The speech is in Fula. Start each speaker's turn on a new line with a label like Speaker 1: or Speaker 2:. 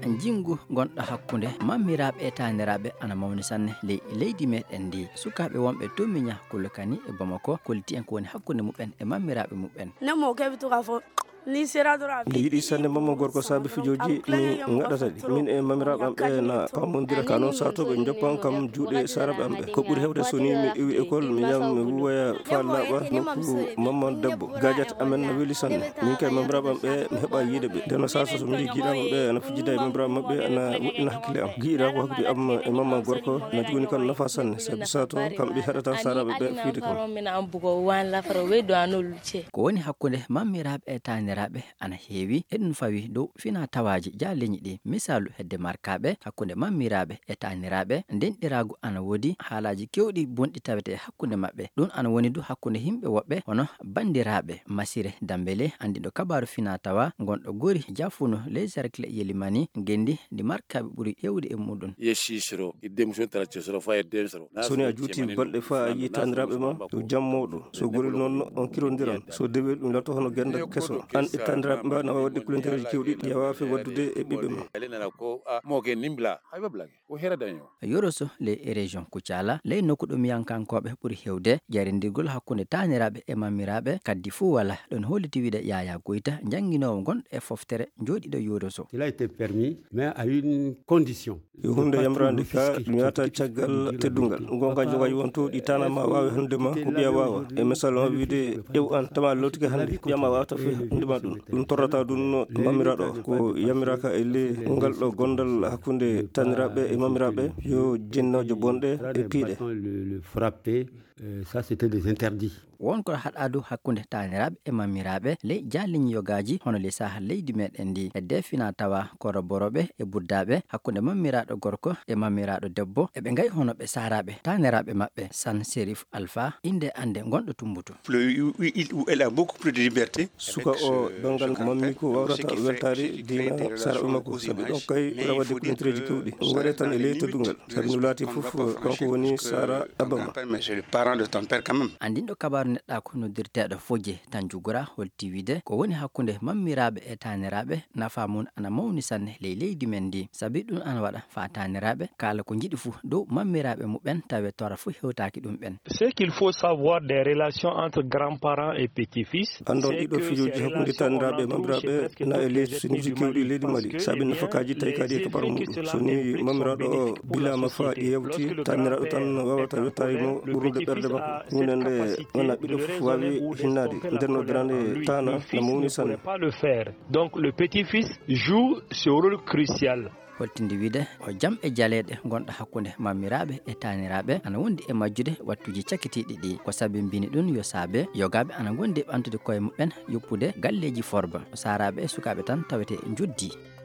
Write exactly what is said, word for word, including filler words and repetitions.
Speaker 1: jingu gonɗo hakkunde mammiraɓe e taniraɓe ana mawni sanne ley leydi meɗen ndi sukaɓe wonɓe Tomiña Kulkani e Bamako kolti en ko woni hakkunde muɓen e mammiraɓe muɓen
Speaker 2: nemo keɓi to ka fo ni seradora
Speaker 3: mi yiɗi sanne mamma gorko saabi fijoji mi gaɗata ɗi min e mamiraɓe am ɓe na pamodira ka noon satoɓe joppan kam juuɗe saraɓe am ɓe ko ɓuuri hewde so ni mi iwi école mi yam mi wuwoya fa laaɓa nokku mamman debbo gadjata amen no weeli sanne min kay mamiraɓe am ɓe mi heeɓa yiide ɓe nden sasa somi yi guiɗama ɓe ana fijida e mamiraɓe mabɓe ana woɗɗina hakkille am guiɗa ko hakkude am e mamman gorko na jogoni kon nafa sanne saabi sato kamɓe heɗata saraɓe ɓe fiide kam
Speaker 1: ko woni hakkunde mammiraɓe e taniraɓe ana heewi eɗum fawi dow fina tawaji ja leñi ɗi misalu hedde markaɓe hakkunde mammiraɓe e taniraɓe denɗiragu ana woodi haalaji kewɗi bonɗi tawete hakkunde mabɓe ɗum ana woni du hakkunde himɓe woɓɓe hono bandiraɓe Masire Dambele andiɗo kabaru fina tawa gonɗo gori jafuno les cercle Yelimani gendi ndi markaɓe ɓuuri hewde e muɗum
Speaker 3: soni a juuti balɗe fa a yi taniraɓe ma to jam mawɗo so goril noon on kirodiran so dewi ɗum latto hono genda keso an e taniraɓe mba nawa wadde kulentereji kewɗi ƴewa fe waddude e ɓiɓɓe ma
Speaker 1: yoroso ley région Kucala ley nokku ɗum yankankoɓe ɓuuri hewde jarindirgol hakkunde taniraɓe e mammiraɓe kaddi fuu wala ɗon holliti wiide Yaya Goyta jangguinowo gonɗo e foftere joɗiɗo yoroso
Speaker 4: il a été permis mais à une condition
Speaker 3: yo hunde yamrande ka ɗum yata caggal teddungal gonga jogaji won to ɗi tanama wawi handema ko ɓiya wawa e misal o wiide ƴew an tama lotike hande ɓiyama wawata fe handema ɗum ɗum torrata ɗum mamiraɗo ko yamiraka e ley ngal ɗo gondal hakkunde taniraɓe e mamiraɓe yo jinnojo bonɗe e piiɗe
Speaker 4: frappé ça c'était des interdits
Speaker 1: wonko haɗadu hakkunde taniraɓe e mammiraɓe ley jaliñyogaji hono le saha leydi meɗen ndi e defina tawa koroboroɓe e buddaɓe hakkunde mammiraɗo gorko e mammiraɗo debbo eɓe gay hono ɓe saraɓe taniraɓe mabɓe San Serif Alpha inde ande gonɗo Tumbutu
Speaker 3: suka o dongal mammi ko wawrata weltare dina saraɓe makko saabi ɗon kay ɓura wadde kulentereji kewɗi ɗum waɗe tan e ley teddungal saabi no laati foof kanko woni Sara Abama
Speaker 1: andinɗo kabaru neɗɗa ko noddirteɗo Fodje Tanjugura holti wiide ko woni hakkunde mammiraɓe e taniraɓe nafa mum ana mawni sanne ley leydi men ndi saabi ɗum ana waɗa fa taniraɓe kala ko jiiɗi fuu dow mammiraɓe muɓen tawe tora fuu hewtaki ɗum ɓen.
Speaker 5: C'est qu'il faut savoir des relations entre grands-parents et petits-fils.
Speaker 3: andon ɗiɗo fijoji hakkunde taniraɓe e mammiraɓe na e ley siniji kewɗi leydi Mali saabi nafakaji tawi kadi e kabaru muɗum so ni mammiraɗo o bilama fa ƴewti taniraɗo tan wawata wettaymo ɓurnude ɓerde makko hunde nde wona ɓiɗo fof wawi hinnade nder noddirande tana no mawni sanne.
Speaker 5: Donc le petit-fils joue ce rôle crucial.
Speaker 1: holtinde wiide o jam e jaleɗe gonɗo hakkunde mammiraɓe e taniraɓe ana wondi e majjude wattuji cakkitiɗi ɗi ko sabi mbini ɗum yo saabe yogaɓe ana gondi e ɓantude koye muɓen yoppude galleji forba saraɓe e sukaɓe tan tawete juddi.